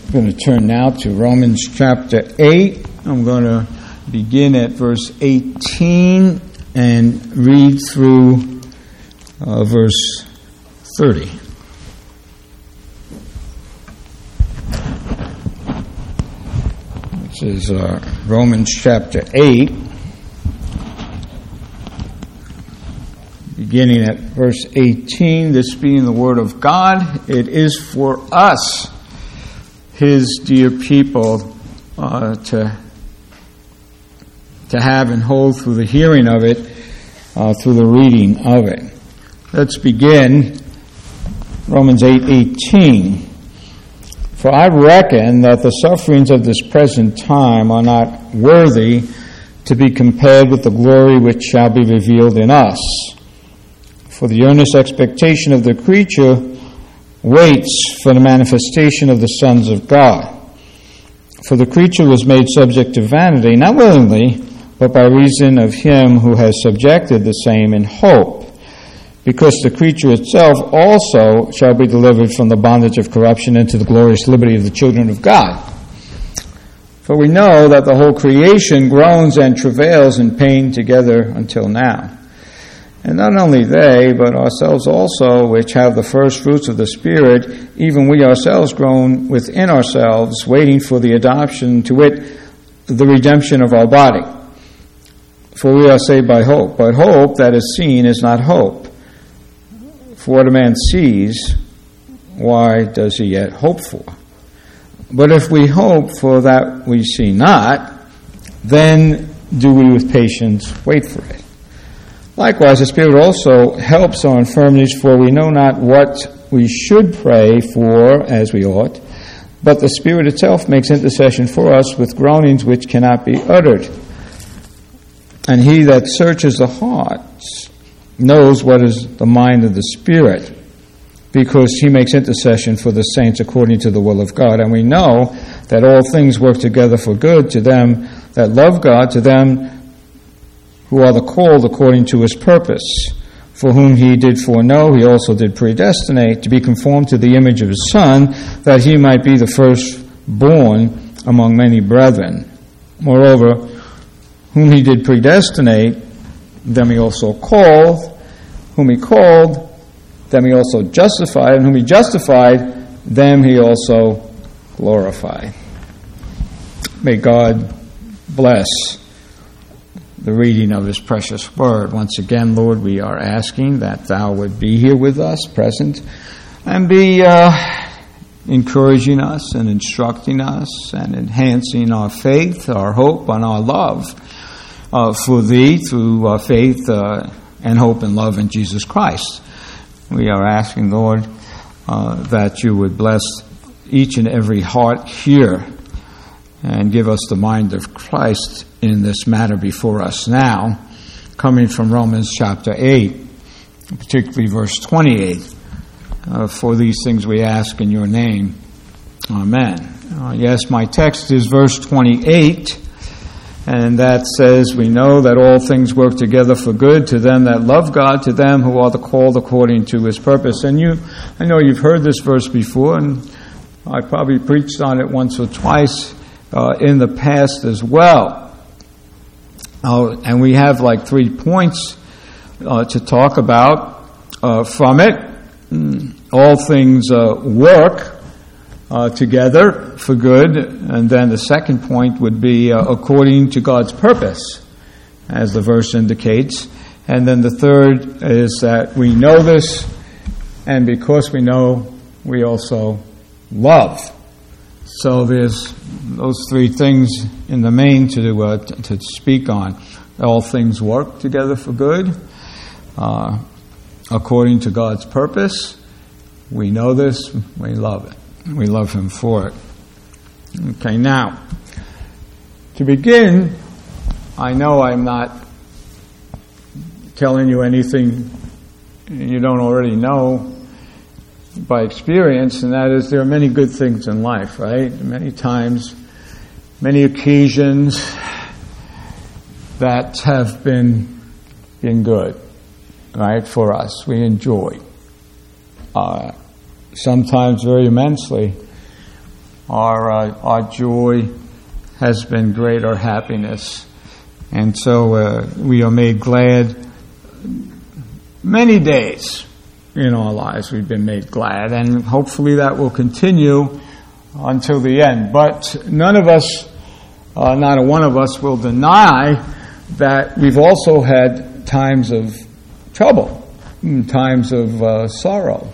I'm going to turn now to Romans chapter 8. I'm going to begin at verse 18 and read through verse 30. This is Romans chapter 8, beginning at verse 18. This being the word of God, it is for us, His dear people, to have and hold through the hearing of it, through the reading of it. Let's begin Romans 8:18. For I reckon that the sufferings of this present time are not worthy to be compared with the glory which shall be revealed in us. For the earnest expectation of the creature waits for the manifestation of the sons of God. For the creature was made subject to vanity, not willingly, but by reason of him who has subjected the same in hope, because the creature itself also shall be delivered from the bondage of corruption into the glorious liberty of the children of God. For we know that the whole creation groans and travails in pain together until now. And not only they, but ourselves also, which have the first fruits of the Spirit, even we ourselves groan within ourselves, waiting for the adoption, to wit, the redemption of our body. For we are saved by hope. But hope that is seen is not hope. For what a man sees, why does he yet hope for? But if we hope for that we see not, then do we with patience wait for it. Likewise, the Spirit also helps our infirmities, for we know not what we should pray for as we ought, but the Spirit itself makes intercession for us with groanings which cannot be uttered. And he that searches the hearts knows what is the mind of the Spirit, because he makes intercession for the saints according to the will of God. And we know that all things work together for good to them that love God, to them who are the called according to his purpose. For whom he did foreknow, he also did predestinate to be conformed to the image of his Son, that he might be the firstborn among many brethren. Moreover, whom he did predestinate, them he also called. Whom he called, them he also justified. And whom he justified, them he also glorified. May God bless the reading of his precious word. Once again, Lord, we are asking that thou would be here with us, present, and be encouraging us and instructing us and enhancing our faith, our hope, and our love for thee through our faith and hope and love in Jesus Christ. We are asking, Lord, that you would bless each and every heart here and give us the mind of Christ in this matter before us now, coming from Romans chapter 8, particularly verse 28. For these things we ask in your name. Amen. Yes, my text is verse 28, and that says, we know that all things work together for good to them that love God, to them who are the called according to his purpose. And I know you've heard this verse before, and I probably preached on it once or twice in the past as well. And we have like 3 points to talk about from it. All things work together for good. And then the second point would be according to God's purpose, as the verse indicates. And then the third is that we know this, and because we know, we also love. So there's those 3 things in the main to speak on. All things work together for good, according to God's purpose. We know this, we love it. We love him for it. Okay, now, to begin, I know I'm not telling you anything you don't already know by experience, and that is there are many good things in life, right? Many times, many occasions that have been good, right, for us. We enjoy. Sometimes very immensely. our joy has been great, our happiness. And so we are made glad. Many days in our lives we've been made glad, and hopefully that will continue until the end. But none of us, not a one of us, will deny that we've also had times of trouble, times of sorrow,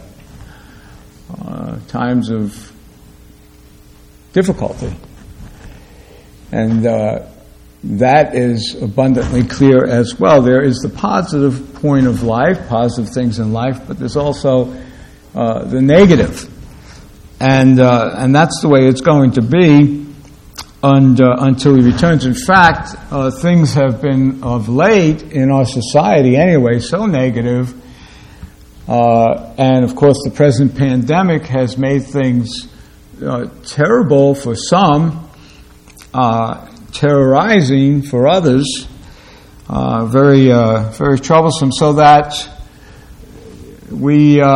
times of difficulty. And that is abundantly clear as well. There is the positive point of life, positive things in life, but there's also the negative. And that's the way it's going to be until he returns. In fact, things have been of late in our society anyway so negative. And of course the present pandemic has made things terrible for some, terrorizing for others, very troublesome, so that we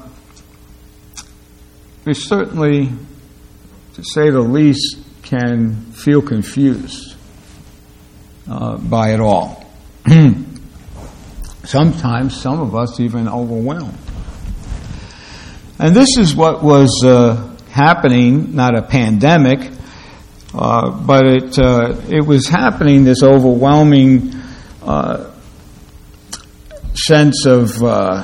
certainly, to say the least, can feel confused by it all. Sometimes, some of us even overwhelmed. And this is what was happening, not a pandemic, but it was happening, this overwhelming sense of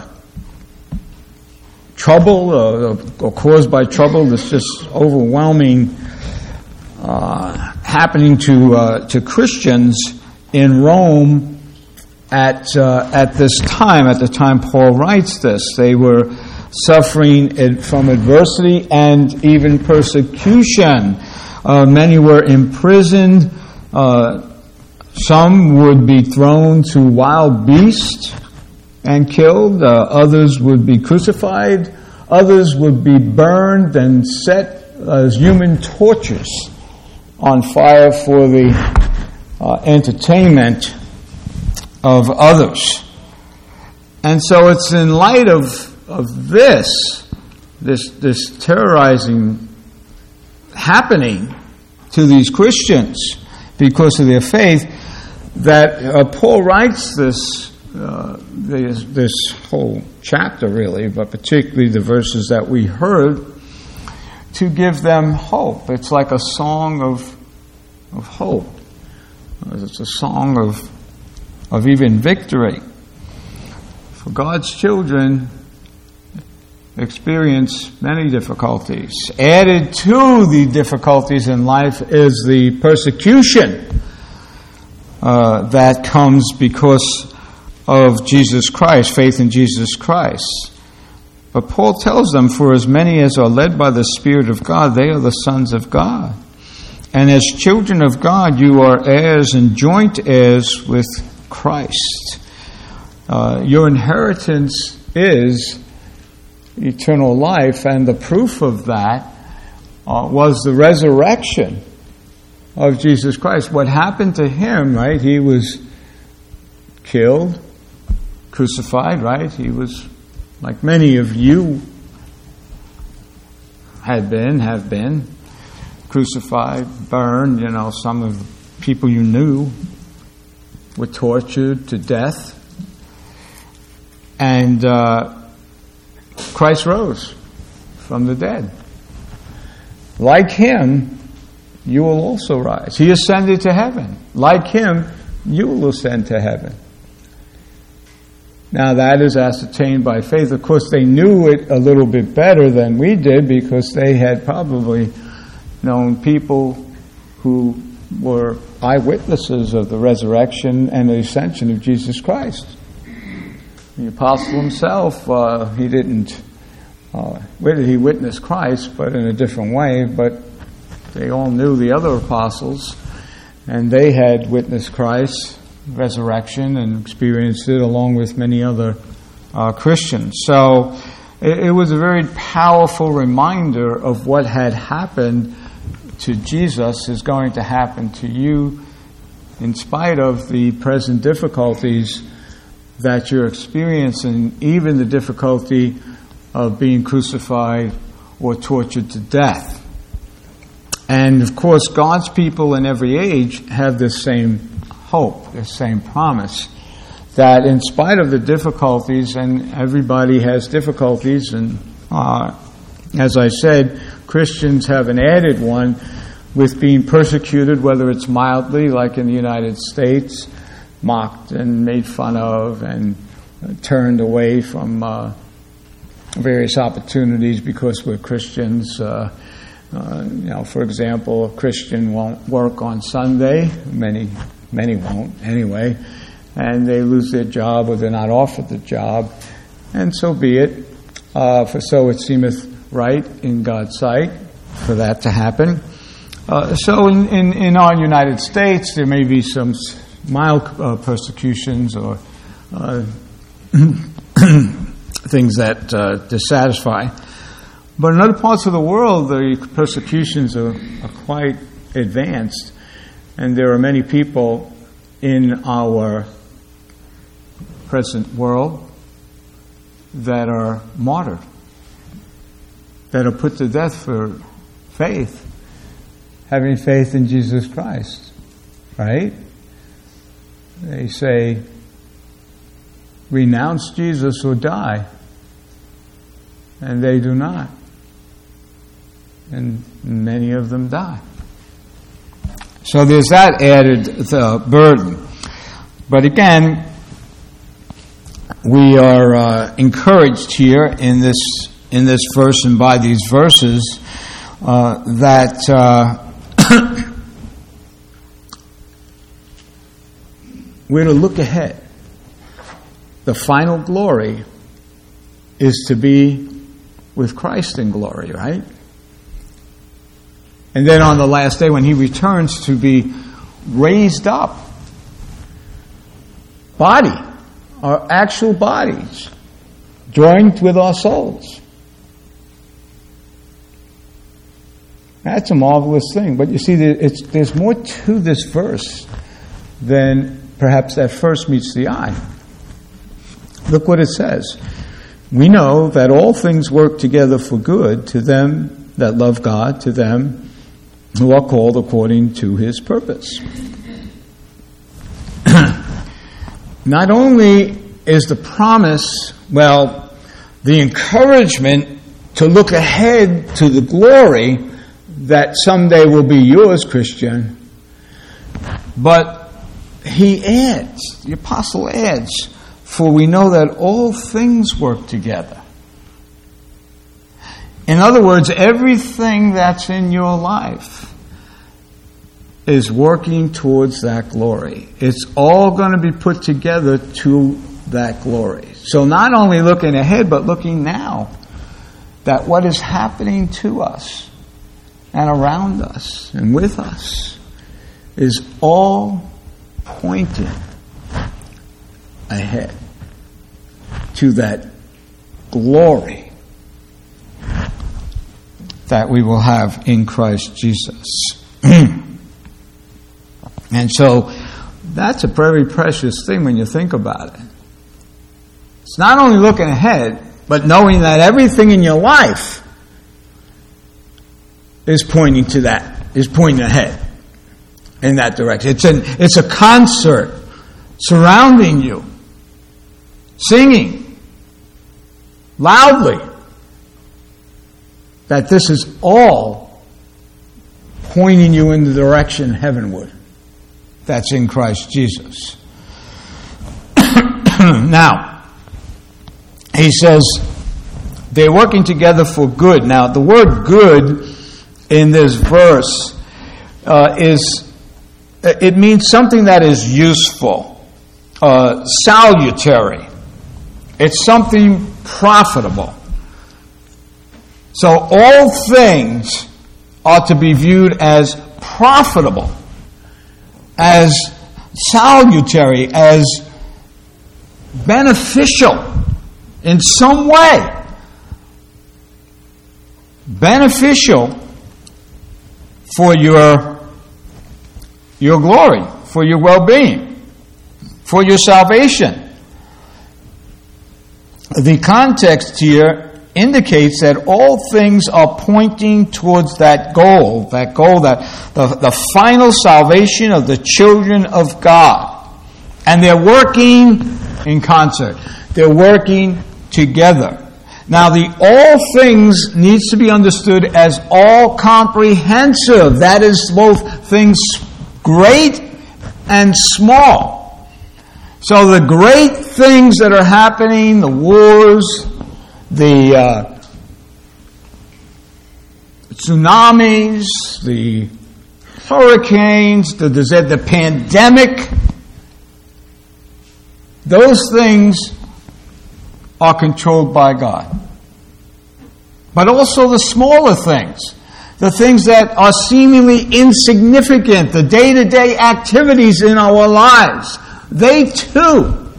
trouble or caused by trouble, this just overwhelming happening to Christians in Rome at this time. At the time Paul writes this, they were suffering from adversity and even persecution. Many were imprisoned. Some would be thrown to wild beasts and killed. Others would be crucified. Others would be burned and set as human torches on fire for the entertainment of others. And so it's in light of this terrorizing happening to these Christians because of their faith that Paul writes this whole chapter, really, but particularly the verses that we heard, to give them hope. It's like a song of hope. It's a song of even victory. For God's children experience many difficulties. Added to the difficulties in life is the persecution that comes because of Jesus Christ, faith in Jesus Christ. But Paul tells them, for as many as are led by the Spirit of God, they are the sons of God. And as children of God, you are heirs and joint heirs with Christ. Your inheritance is eternal life, and the proof of that was the resurrection of Jesus Christ. What happened to him, right? He was killed, crucified, right? He was, like many of you have been, crucified, burned. Some of the people you knew were tortured to death. And Christ rose from the dead. Like him, you will also rise. He ascended to heaven. Like him, you will ascend to heaven. Now that is ascertained by faith. Of course, they knew it a little bit better than we did because they had probably known people who were eyewitnesses of the resurrection and the ascension of Jesus Christ. The apostle himself, he didn't, he witnessed Christ, but in a different way, but they all knew the other apostles, and they had witnessed Christ's resurrection and experienced it along with many other Christians. So it was a very powerful reminder of what had happened to Jesus is going to happen to you in spite of the present difficulties that you're experiencing, even the difficulty of being crucified or tortured to death. And of course, God's people in every age have this same hope, this same promise, that in spite of the difficulties, and everybody has difficulties, and as I said, Christians have an added one with being persecuted, whether it's mildly, like in the United States, mocked and made fun of and turned away from various opportunities because we're Christians. For example, a Christian won't work on Sunday. Many won't anyway, and they lose their job or they're not offered the job, and so be it. For so it seemeth right in God's sight for that to happen. So in our United States, there may be some mild persecutions or things that dissatisfy. But in other parts of the world, the persecutions are quite advanced, and there are many people in our present world that are martyred, that are put to death for faith, having faith in Jesus Christ, right? They say, renounce Jesus or die, and they do not. And many of them die. So there's that added burden. But again, we are encouraged here in this verse and by these verses that we're to look ahead. The final glory is to be with Christ in glory, right? And then on the last day when He returns, to be raised up. Body, our actual bodies, joined with our souls. That's a marvelous thing. But you see, there's more to this verse than perhaps that first meets the eye. Look what it says. We know that all things work together for good to them that love God, to them who are called according to His purpose. Not only is the promise, the encouragement to look ahead to the glory that someday will be yours, Christian, but he adds, the apostle adds, for we know that all things work together. In other words, everything that's in your life is working towards that glory. It's all going to be put together to that glory. So not only looking ahead, but looking now, that what is happening to us and around us and with us is all pointing ahead to that glory that we will have in Christ Jesus. And so that's a very precious thing when you think about it. It's not only looking ahead, but knowing that everything in your life is pointing to that, is pointing ahead in that direction. It's a concert surrounding you, singing loudly, that this is all pointing you in the direction heavenward. That's in Christ Jesus. Now, he says they're working together for good. Now, the word good in this verse it means something that is useful, salutary. It's something profitable. So all things are to be viewed as profitable, as salutary, as beneficial in some way. Beneficial for your glory, for your well-being, for your salvation. The context here indicates that all things are pointing towards that goal, that the final salvation of the children of God. And they're working in concert. They're working together. Now, the all things needs to be understood as all comprehensive. That is both things great and small. So the great things that are happening, the wars, the tsunamis, the hurricanes, the pandemic, those things are controlled by God. But also the smaller things, the things that are seemingly insignificant, the day-to-day activities in our lives, they too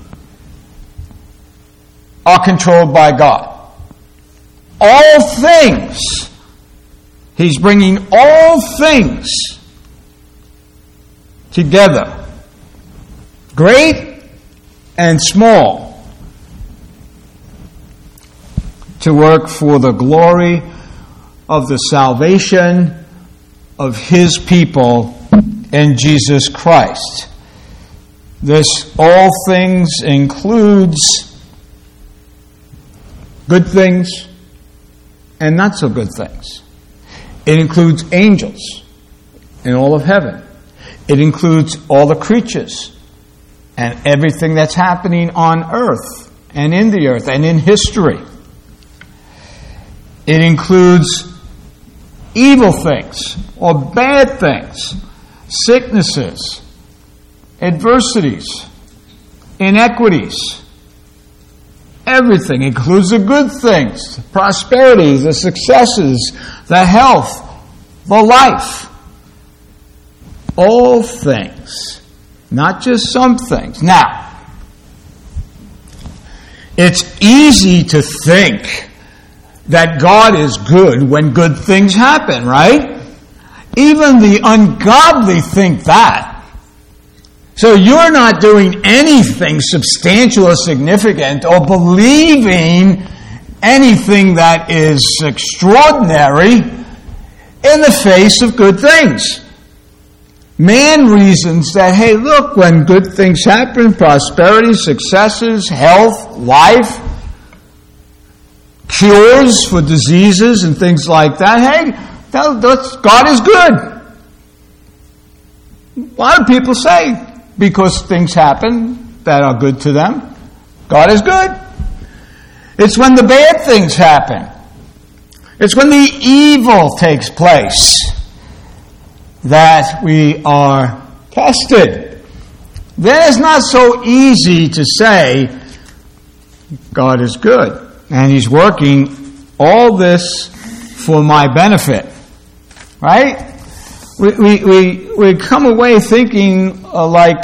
are controlled by God. All things, He's bringing all things together, great and small, to work for the glory of the salvation of His people in Jesus Christ. This all things includes good things and not so good things. It includes angels in all of heaven. It includes all the creatures and everything that's happening on earth and in the earth and in history. It includes evil things or bad things, sicknesses, adversities, inequities. Everything includes the good things, the prosperity, the successes, the health, the life. All things, not just some things. Now, it's easy to think that God is good when good things happen, right? Even the ungodly think that. So you're not doing anything substantial or significant or believing anything that is extraordinary in the face of good things. Man reasons that, hey, look, when good things happen, prosperity, successes, health, life, cures for diseases and things like that, hey, God is good. A lot of people say, because things happen that are good to them, God is good. It's when the bad things happen. It's when the evil takes place that we are tested. Then it's not so easy to say God is good. And He's working all this for my benefit. Right? We come away thinking like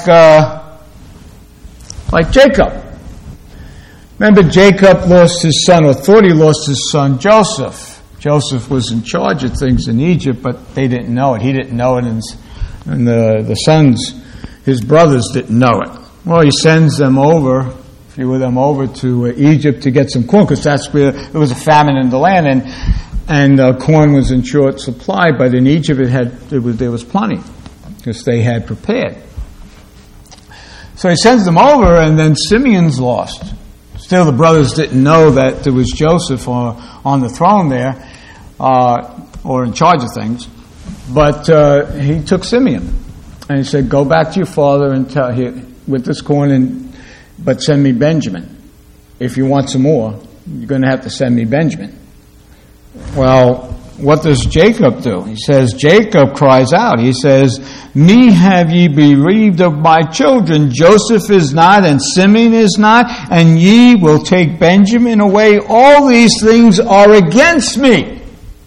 Jacob. Remember, Jacob lost his son, or thought he lost his son, Joseph. Joseph was in charge of things in Egypt, but they didn't know it. He didn't know it, and the sons, his brothers, didn't know it. Well, he sends them over, a few of them over to Egypt to get some corn, because that's where there was a famine in the land, and corn was in short supply. But in Egypt, there was plenty, because they had prepared. So he sends them over, and then Simeon's lost. Still, the brothers didn't know that there was Joseph on the throne there, or in charge of things. But he took Simeon, and he said, "Go back to your father and tell him with this corn, but send me Benjamin. If you want some more, you're going to have to send me Benjamin." Well, what does Jacob do? He says, Jacob cries out. He says, "Me have ye bereaved of my children. Joseph is not, and Simeon is not, and ye will take Benjamin away. All these things are against me."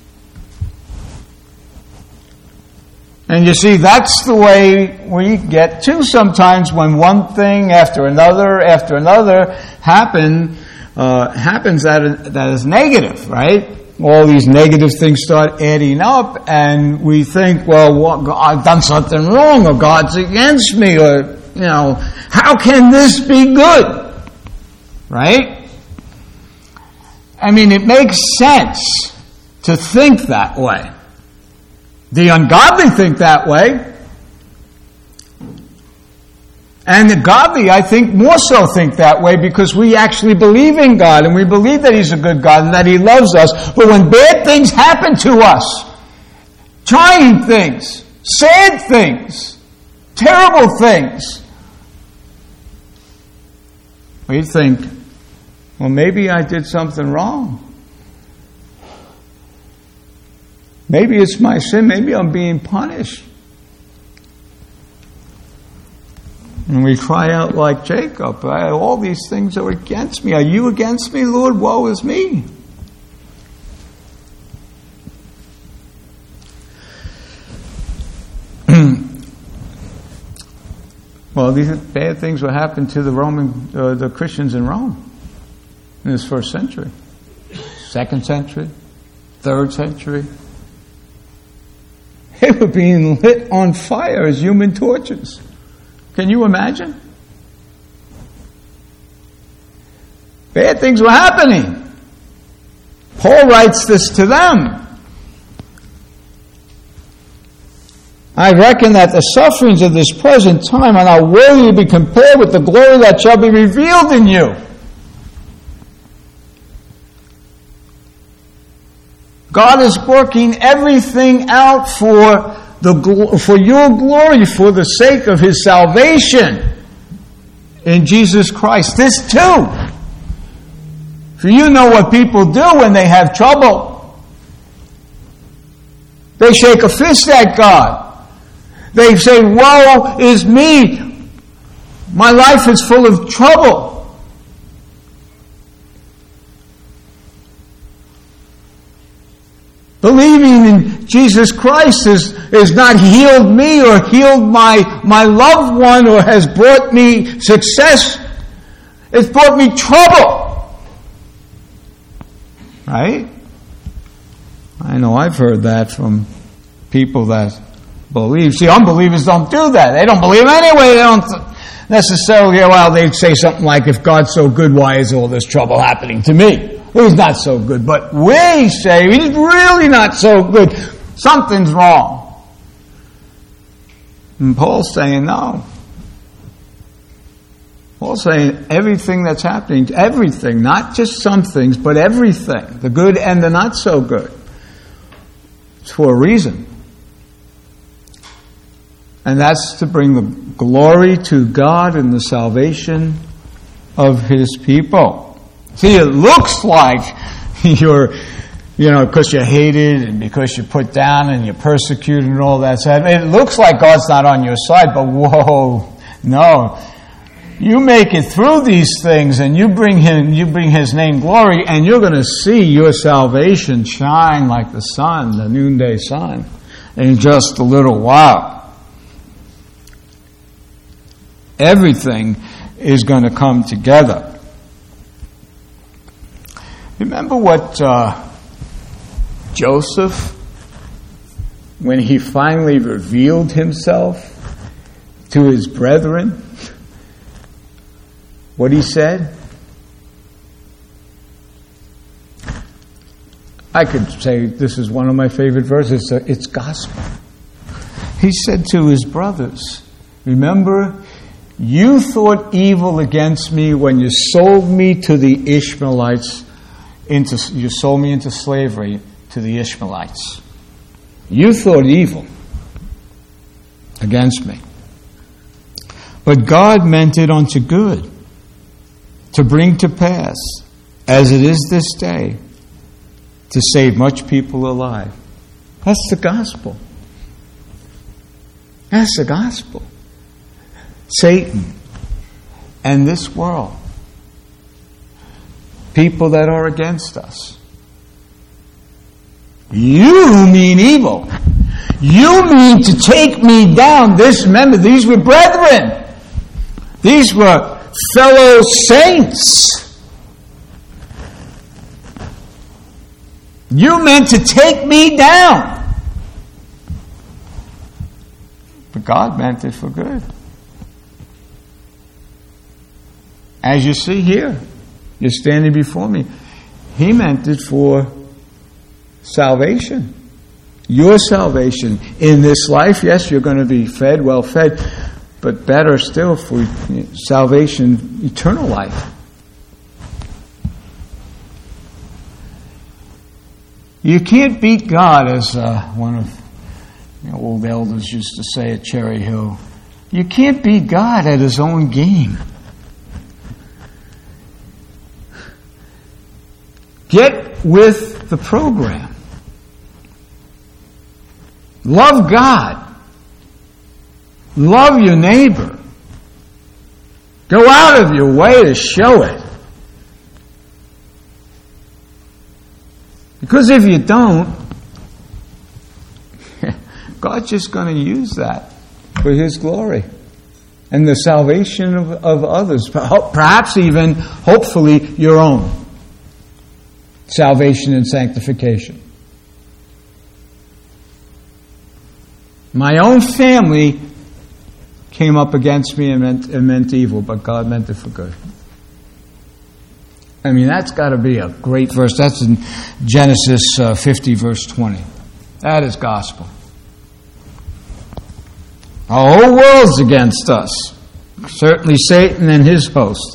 And you see, that's the way we get to sometimes, when one thing after another happens that is negative, right? All these negative things start adding up, and we think, well, I've done something wrong, or God's against me, or, how can this be good? Right? I mean, it makes sense to think that way. The ungodly think that way. And the godly, I think, more so think that way because we actually believe in God and we believe that He's a good God and that He loves us. But when bad things happen to us, trying things, sad things, terrible things, we think, well, maybe I did something wrong. Maybe it's my sin. Maybe I'm being punished. And we cry out like Jacob, all these things are against me. Are you against me, Lord? Woe is me. Well, these bad things will happen to the Christians in Rome in this first century, 2nd century, 3rd century. They were being lit on fire as human torches. Can you imagine? Bad things were happening. Paul writes this to them. I reckon that the sufferings of this present time are not worthy to be compared with the glory that shall be revealed in you. God is working everything out for your glory, for the sake of His salvation in Jesus Christ. This too. For you know what people do when they have trouble. They shake a fist at God. They say, woe is me. My life is full of trouble. Believing in Jesus Christ is not healed me or healed my loved one or has brought me success. It's brought me trouble. Right? I know I've heard that from people that believe. See, unbelievers don't do that. They don't believe anyway. They don't necessarily, well, they'd say something like, if God's so good, why is all this trouble happening to me? He's not so good. But we say, He's really not so good. Something's wrong. And Paul's saying, no. Paul's saying everything that's happening, everything, not just some things, but everything, the good and the not so good, it's for a reason. And that's to bring the glory to God and the salvation of His people. See, it looks like you're, because you're hated and because you're put down and you're persecuted and all that stuff. It looks like God's not on your side, but whoa, no. You make it through these things and you bring His name glory, and you're going to see your salvation shine like the sun, the noonday sun, in just a little while. Everything is going to come together. Remember what Joseph, when he finally revealed himself to his brethren, what he said? I could say this is one of my favorite verses. It's gospel. He said to his brothers, remember, you thought evil against me when you sold me to the Ishmaelites. You sold me into slavery to the Ishmaelites. You thought evil against me. But God meant it unto good, to bring to pass, as it is this day, to save much people alive. That's the gospel. That's the gospel. Satan and this world, people that are against us. You mean evil. You mean to take me down. Remember, these were brethren. These were fellow saints. You meant to take me down. But God meant it for good. As you see here, you're standing before me. He meant it for salvation. Your salvation in this life. Yes, you're going to be fed, well fed, but better still for salvation, eternal life. You can't beat God, as one of old elders used to say at Cherry Hill. You can't beat God at His own game. Get with the program. Love God. Love your neighbor. Go out of your way to show it. Because if you don't, God's just going to use that for His glory and the salvation of others, perhaps even, hopefully, your own salvation and sanctification. My own family came up against me and meant evil, but God meant it for good. I mean, that's got to be a great verse. That's in Genesis 50, verse 20. That is gospel. Our whole world's against us. Certainly Satan and his host.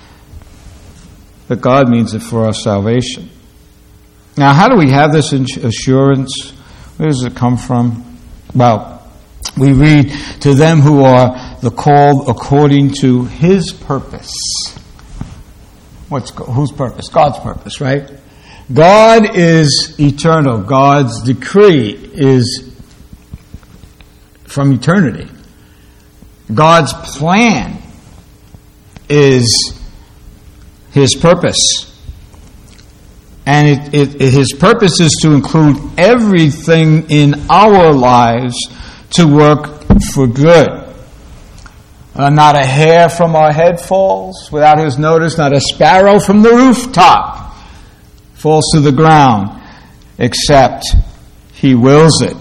But God means it for our salvation. Now, how do we have this assurance? Where does it come from? Well, we read, to them who are the called according to His purpose. Whose purpose? God's purpose, right? God is eternal. God's decree is from eternity. God's plan is His purpose. And His purpose is to include everything in our lives to work for good. Not a hair from our head falls without His notice. Not a sparrow from the rooftop falls to the ground, except He wills it.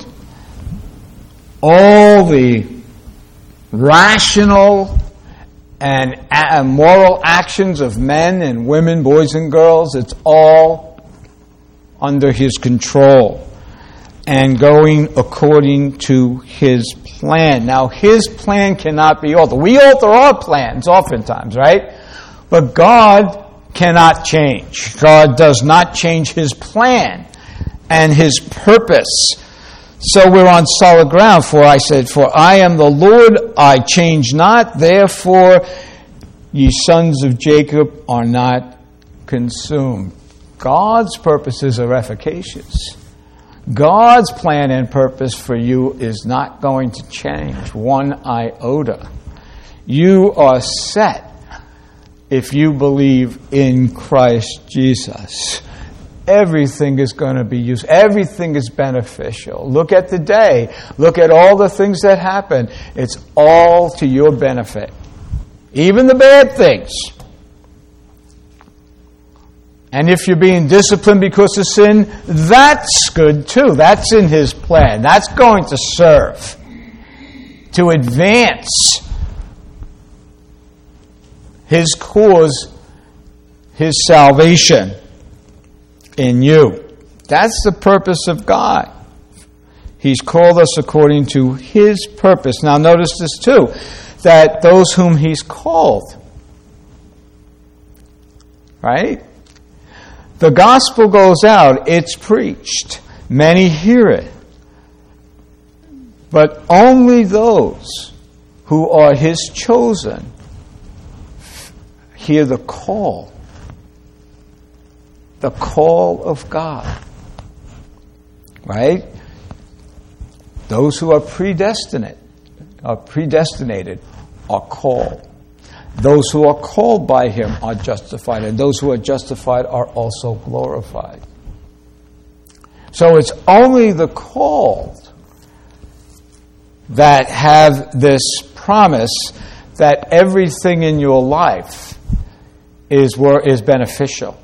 All the rational and moral actions of men and women, boys and girls, it's all under His control and going according to His plan. Now, His plan cannot be altered. We alter our plans oftentimes, right? But God cannot change. God does not change His plan and His purpose. So we're on solid ground. For I am the Lord, I change not, therefore ye sons of Jacob are not consumed. God's purposes are efficacious. God's plan and purpose for you is not going to change one iota. You are set if you believe in Christ Jesus. Everything is going to be used. Everything is beneficial. Look at the day. Look at all the things that happen. It's all to your benefit. Even the bad things. And if you're being disciplined because of sin, that's good too. That's in His plan. That's going to serve to advance His cause, His salvation in you. That's the purpose of God. He's called us according to His purpose. Now notice this too, that those whom He's called, right? The gospel goes out, it's preached. Many hear it. But only those who are His chosen hear the call. The call of God. Right? Those who are predestinated are called. Those who are called by Him are justified, and those who are justified are also glorified. So it's only the called that have this promise that everything in your life is beneficial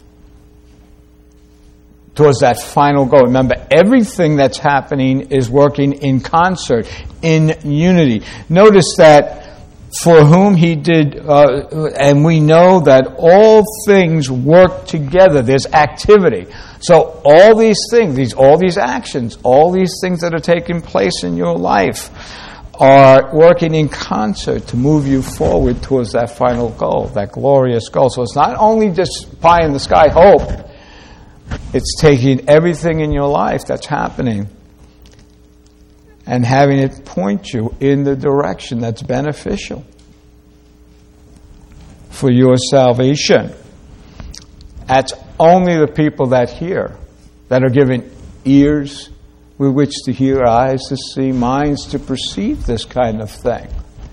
towards that final goal. Remember, everything that's happening is working in concert, in unity. Notice that for whom he did, and we know that all things work together. There's activity. So all these things, all these actions, all these things that are taking place in your life are working in concert to move you forward towards that final goal, that glorious goal. So it's not only just pie in the sky hope, it's taking everything in your life that's happening and having it point you in the direction that's beneficial for your salvation. That's only the people that hear, that are given ears with which to hear, eyes to see, minds to perceive this kind of thing.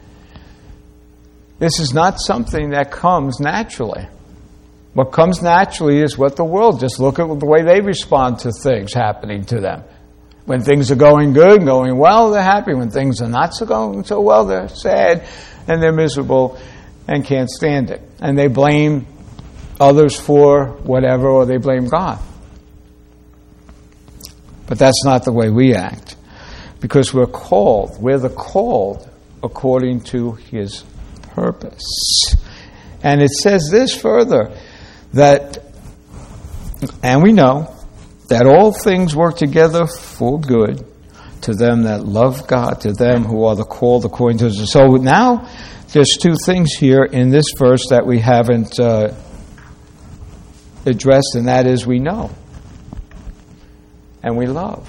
This is not something that comes naturally. What comes naturally is what the world, just look at the way they respond to things happening to them. When things are going good, going well, they're happy. When things are not going so well, they're sad and they're miserable and can't stand it. And they blame others for whatever, or they blame God. But that's not the way we act. Because we're the called according to His purpose. And it says this further, that, and we know, that all things work together for good to them that love God, to them who are the called according to His. So now, there's two things here in this verse that we haven't addressed, and that is we know and we love.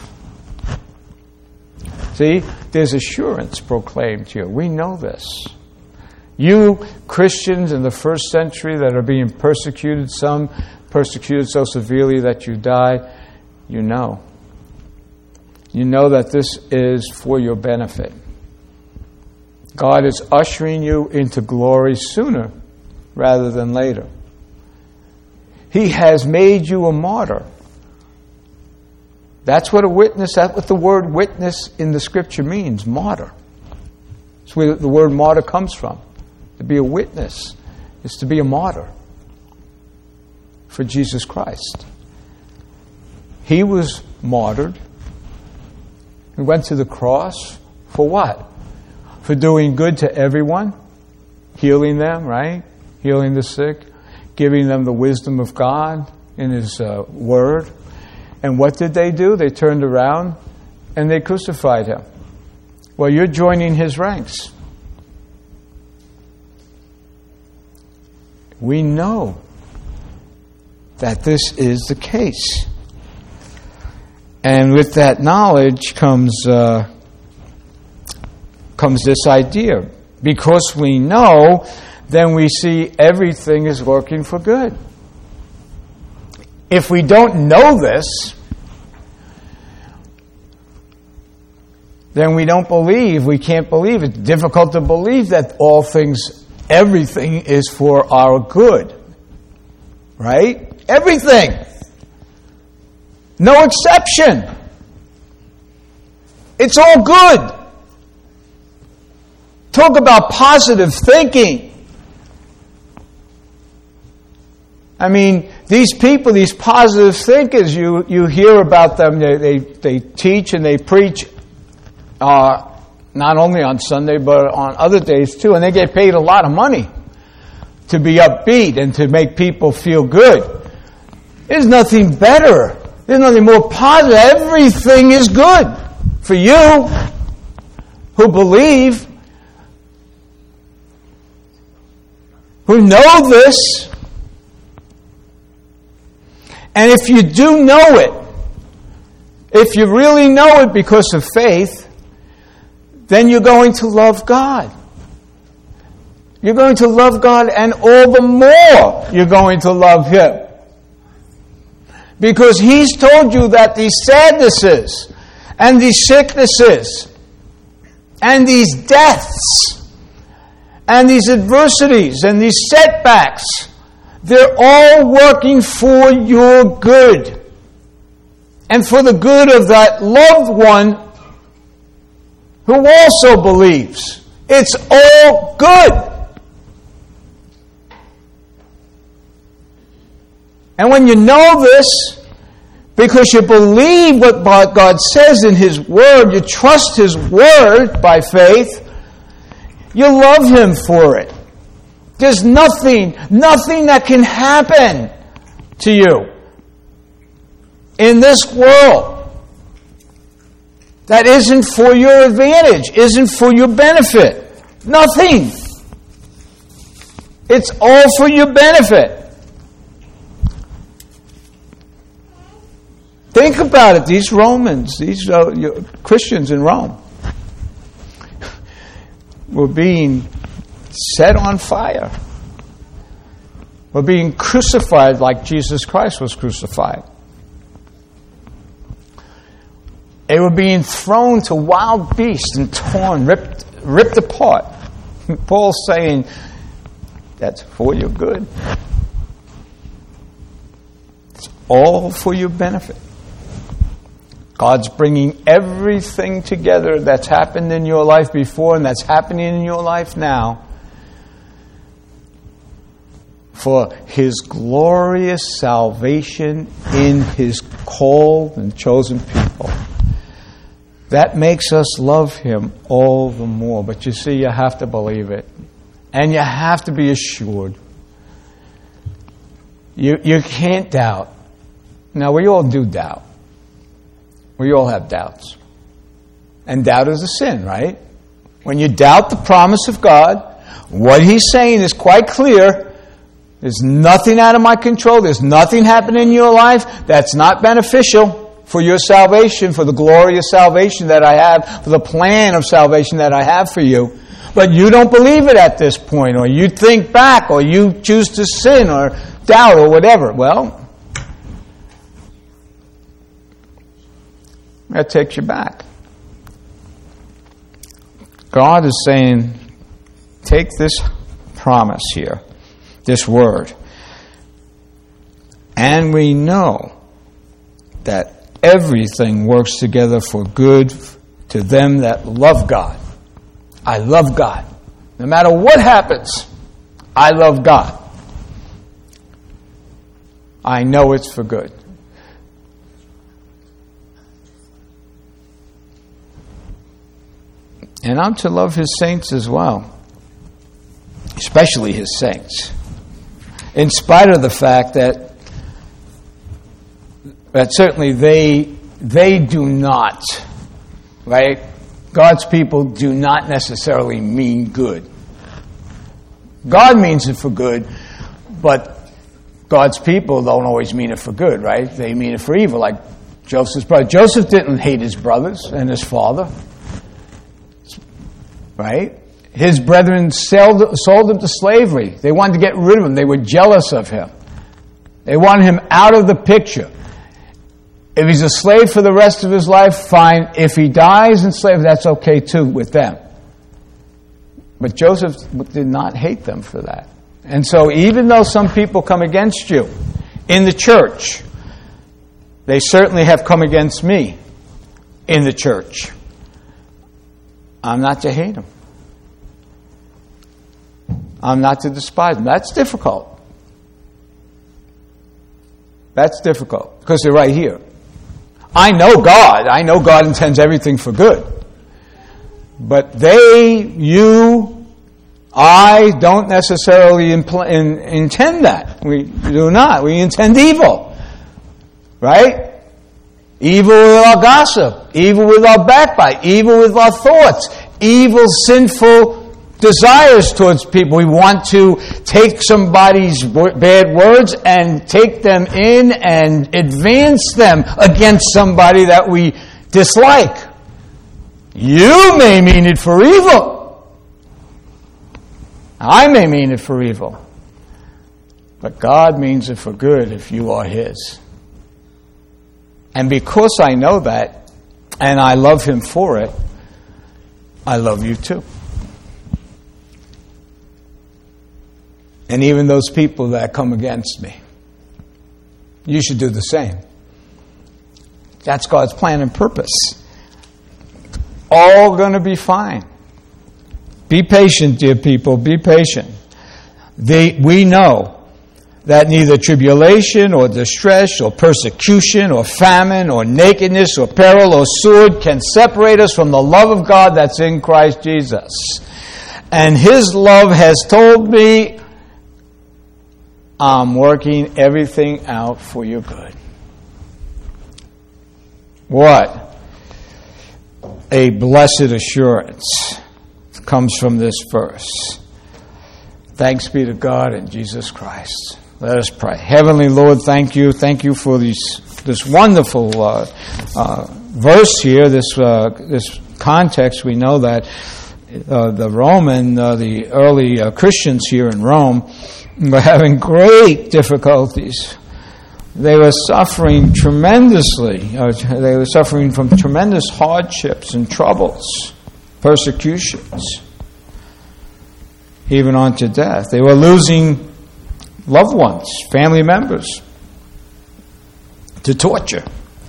See, there's assurance proclaimed here. We know this. You Christians in the first century that are being persecuted, some persecuted so severely that you die, you know. You know that this is for your benefit. God is ushering you into glory sooner rather than later. He has made you a martyr. That's what a witness, that's what the word witness in the Scripture means, martyr. That's where the word martyr comes from. To be a witness is to be a martyr for Jesus Christ. He was martyred. He went to the cross for what? For doing good to everyone, healing them, right? Healing the sick, giving them the wisdom of God in His Word. And what did they do? They turned around and they crucified Him. Well, you're joining His ranks. We know that this is the case. And with that knowledge comes this idea. Because we know, then we see everything is working for good. If we don't know this, then we don't believe, we can't believe. It's difficult to believe that all things, everything is for our good. Right? Everything. No exception. It's all good. Talk about positive thinking. I mean, these people, these positive thinkers, you hear about them, they teach and they preach not only on Sunday, but on other days too, and they get paid a lot of money to be upbeat and to make people feel good. There's nothing better. There's nothing more positive. Everything is good for you who believe, who know this. And if you do know it, if you really know it because of faith, then you're going to love God. You're going to love God, and all the more you're going to love Him. Because He's told you that these sadnesses and these sicknesses and these deaths and these adversities and these setbacks, they're all working for your good and for the good of that loved one who also believes. It's all good. And when you know this, because you believe what God says in His Word, you trust His Word by faith, You love Him for it. There's nothing that can happen to you in this world that isn't for your advantage, isn't for your benefit. Nothing. It's all for your benefit. Think about it. These Romans, these Christians in Rome, were being set on fire. Were being crucified like Jesus Christ was crucified. They were being thrown to wild beasts and torn, ripped apart. Paul's saying, that's for your good. It's all for your benefit. God's bringing everything together that's happened in your life before and that's happening in your life now for His glorious salvation in His called and chosen people. That makes us love Him all the more. But you see, you have to believe it. And you have to be assured. You can't doubt. Now, we all do doubt. We all have doubts. And doubt is a sin, right? When you doubt the promise of God, what He's saying is quite clear. There's nothing out of my control. There's nothing happening in your life that's not beneficial for your salvation, for the glorious salvation that I have, for the plan of salvation that I have for you. But you don't believe it at this point, or you think back, or you choose to sin, or doubt, or whatever. Well, that takes you back. God is saying, take this promise here, this word, and we know that everything works together for good to them that love God. I love God. No matter what happens, I love God. I know it's for good. And I'm to love His saints as well, especially His saints, in spite of the fact that certainly they do not, right? God's people do not necessarily mean good. God means it for good, but God's people don't always mean it for good, right? They mean it for evil, like Joseph's brother. Joseph didn't hate his brothers and his father. Right? His brethren sold him to slavery. They wanted to get rid of him. They were jealous of him. They wanted him out of the picture. If he's a slave for the rest of his life, fine. If he dies in slavery, that's okay too with them. But Joseph did not hate them for that. And so even though some people come against you in the church, they certainly have come against me in the church. I'm not to hate them. I'm not to despise them. That's difficult. That's difficult because they're right here. I know God. I know God intends everything for good. But they, you, I don't necessarily intend that. We do not. We intend evil. Right? Evil with our gossip, evil with our backbite, evil with our thoughts, evil, sinful desires towards people. We want to take somebody's bad words and take them in and advance them against somebody that we dislike. You may mean it for evil. I may mean it for evil. But God means it for good if you are His. And because I know that, and I love Him for it, I love you too. And even those people that come against me, you should do the same. That's God's plan and purpose. All going to be fine. Be patient, dear people. Be patient. We know that neither tribulation or distress or persecution or famine or nakedness or peril or sword can separate us from the love of God that's in Christ Jesus. And His love has told me, I'm working everything out for your good. What a blessed assurance comes from this verse. Thanks be to God and Jesus Christ. Let us pray. Heavenly Lord, thank you. Thank you for this wonderful verse here, this context. We know that the early Christians here in Rome were having great difficulties. They were suffering tremendously. They were suffering from tremendous hardships and troubles, persecutions, even unto death. They were losing loved ones, family members, to torture.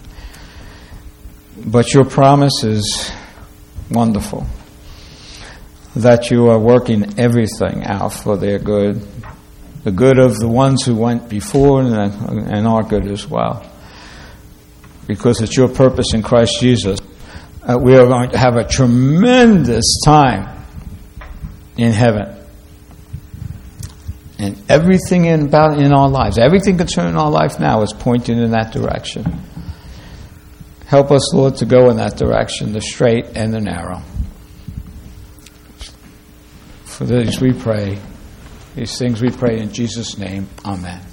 But your promise is wonderful, that you are working everything out for their good, the good of the ones who went before and our good as well. Because it's your purpose in Christ Jesus, we are going to have a tremendous time in heaven. And everything in our lives, everything concerning our life now is pointing in that direction. Help us, Lord, to go in that direction, the straight and the narrow. For these we pray. These things we pray in Jesus' name. Amen.